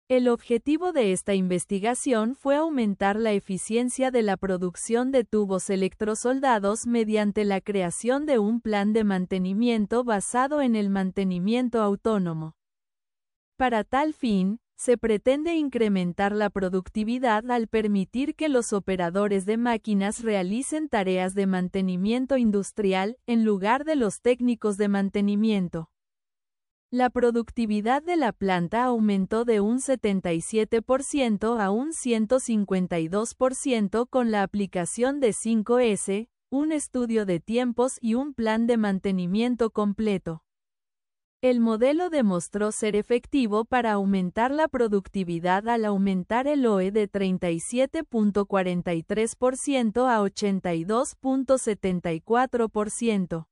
El objetivo de esta investigación fue aumentar la eficiencia de la producción de tubos electrosoldados mediante la creación de un plan de mantenimiento basado en el mantenimiento autónomo. Para tal fin, se pretende incrementar la productividad al permitir que los operadores de máquinas realicen tareas de mantenimiento industrial, en lugar de los técnicos de mantenimiento. La productividad de la planta aumentó de un 77% a un 152% con la aplicación de 5S, un estudio de tiempos y un plan de mantenimiento completo. El modelo demostró ser efectivo para aumentar la productividad al aumentar el OE de 37.43% a 82.74%.